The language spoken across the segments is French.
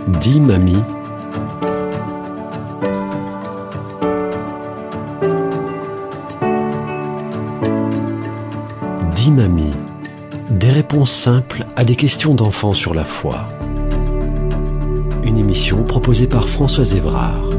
Dis mamie. Dis mamie. Des réponses simples à des questions d'enfants sur la foi. Une émission proposée par Françoise Évrard.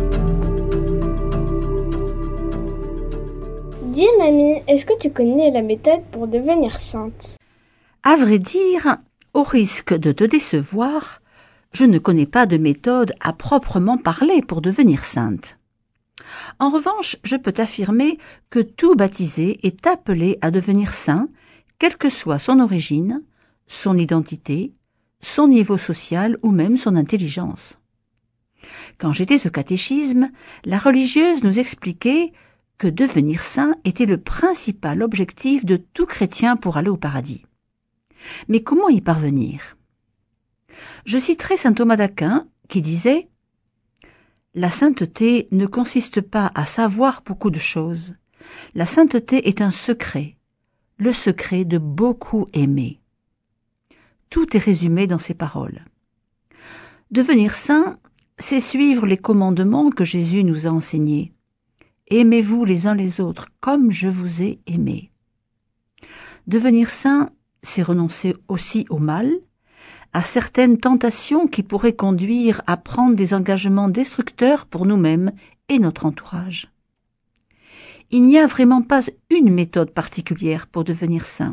Dis mamie, est-ce que tu connais la méthode pour devenir sainte? À vrai dire, au risque de te décevoir, je ne connais pas de méthode à proprement parler pour devenir sainte. En revanche, je peux t'affirmer que tout baptisé est appelé à devenir saint, quelle que soit son origine, son identité, son niveau social ou même son intelligence. Quand j'étais au catéchisme, la religieuse nous expliquait que devenir saint était le principal objectif de tout chrétien pour aller au paradis. Mais comment y parvenir? Je citerai saint Thomas d'Aquin qui disait « La sainteté ne consiste pas à savoir beaucoup de choses. La sainteté est un secret, le secret de beaucoup aimer. » Tout est résumé dans ces paroles. Devenir saint, c'est suivre les commandements que Jésus nous a enseignés. Aimez-vous les uns les autres comme je vous ai aimé. Devenir saint, c'est renoncer aussi au mal, à certaines tentations qui pourraient conduire à prendre des engagements destructeurs pour nous-mêmes et notre entourage. Il n'y a vraiment pas une méthode particulière pour devenir saint.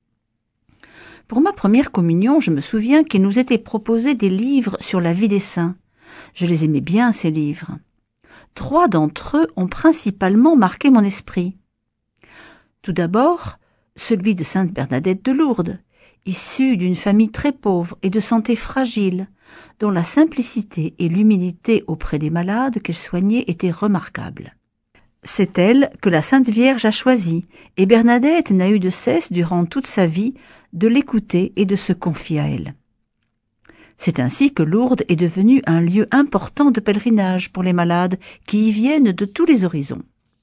Pour ma première communion, je me souviens qu'il nous était proposé des livres sur la vie des saints. Je les aimais bien, ces livres. 3 d'entre eux ont principalement marqué mon esprit. Tout d'abord, celui de sainte Bernadette de Lourdes, issue d'une famille très pauvre et de santé fragile, dont la simplicité et l'humilité auprès des malades qu'elle soignait étaient remarquables. C'est elle que la Sainte Vierge a choisie, et Bernadette n'a eu de cesse durant toute sa vie de l'écouter et de se confier à elle. C'est ainsi que Lourdes est devenue un lieu important de pèlerinage pour les malades qui y viennent de tous les horizons.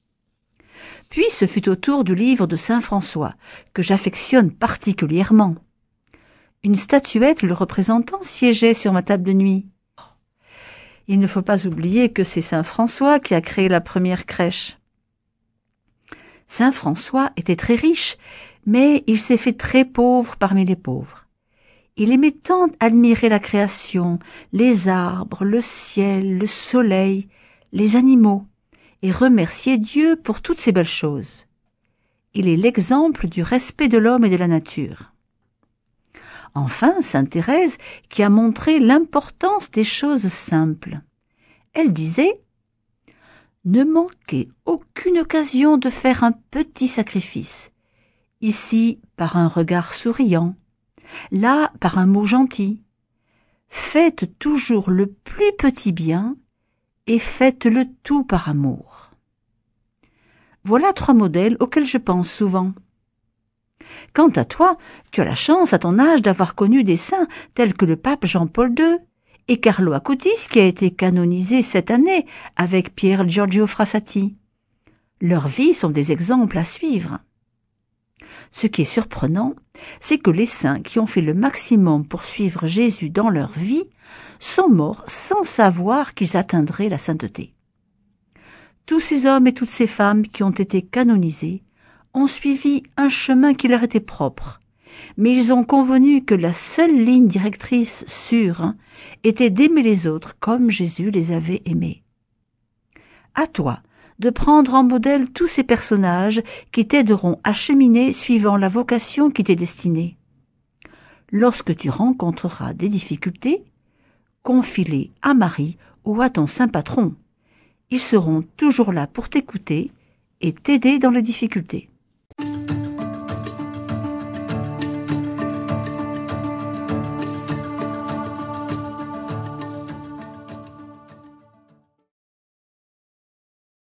Puis ce fut au tour du livre de saint François, que j'affectionne particulièrement. Une statuette le représentant siégeait sur ma table de nuit. Il ne faut pas oublier que c'est saint François qui a créé la première crèche. Saint François était très riche, mais il s'est fait très pauvre parmi les pauvres. Il aimait tant admirer la création, les arbres, le ciel, le soleil, les animaux, et remercier Dieu pour toutes ces belles choses. Il est l'exemple du respect de l'homme et de la nature. Enfin, sainte Thérèse, qui a montré l'importance des choses simples. Elle disait « Ne manquez aucune occasion de faire un petit sacrifice. Ici, par un regard souriant, là, par un mot gentil. Faites toujours le plus petit bien et faites-le tout par amour. » Voilà 3 modèles auxquels je pense souvent. Quant à toi, tu as la chance à ton âge d'avoir connu des saints tels que le pape Jean-Paul II et Carlo Acutis qui a été canonisé cette année avec Pier Giorgio Frassati. Leurs vies sont des exemples à suivre. Ce qui est surprenant, c'est que les saints qui ont fait le maximum pour suivre Jésus dans leur vie sont morts sans savoir qu'ils atteindraient la sainteté. Tous ces hommes et toutes ces femmes qui ont été canonisés ont suivi un chemin qui leur était propre, mais ils ont convenu que la seule ligne directrice sûre était d'aimer les autres comme Jésus les avait aimés. À toi de prendre en modèle tous ces personnages qui t'aideront à cheminer suivant la vocation qui t'est destinée. Lorsque tu rencontreras des difficultés, confie-les à Marie ou à ton saint patron. Ils seront toujours là pour t'écouter et t'aider dans les difficultés.